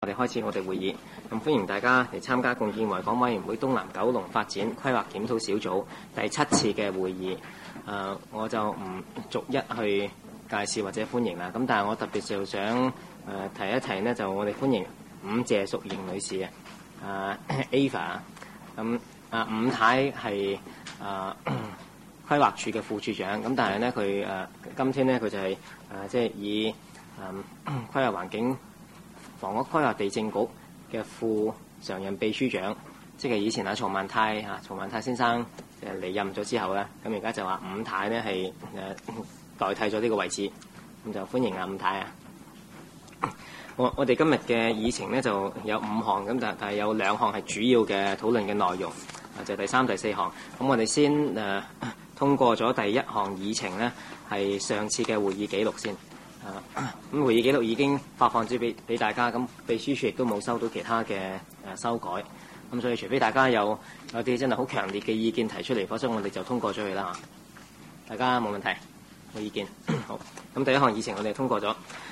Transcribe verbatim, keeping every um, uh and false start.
我哋開始我哋會議，咁歡迎大家嚟參加共建維港委員會東南九龍發展規劃檢討小組第七次嘅會議。誒、呃，我就唔逐一去介紹或者歡迎啦。咁但係我特別就想誒、呃、提一提呢，就我哋歡迎伍謝淑瑩女士啊，誒 Ava。咁啊，伍太係誒規劃署嘅副署長，咁但係呢，佢誒、呃、今天呢，佢就係誒即係以誒、呃、規劃環境房屋規劃地政局嘅副常任秘書長，即係以前阿曹萬泰啊，曹萬泰先生誒離任咗之後咧，咁而家就話伍太咧係誒代替咗呢個位置，咁就歡迎阿伍太啊！我我哋今日嘅議程咧就有五項，咁但但係有兩項係主要嘅討論嘅內容，啊就係第三、第四項。咁我哋先誒、呃、通過咗第一項議程咧，係上次嘅會議記錄先。啊，咁會議記錄已經發放咗俾俾大家，咁秘書處亦都冇收到其他嘅誒修改，咁所以除非大家有有啲真係好強烈嘅意見提出嚟，否則我哋就通過咗佢啦。大家冇問題，冇意見。好，咁第一項議程我哋通過咗。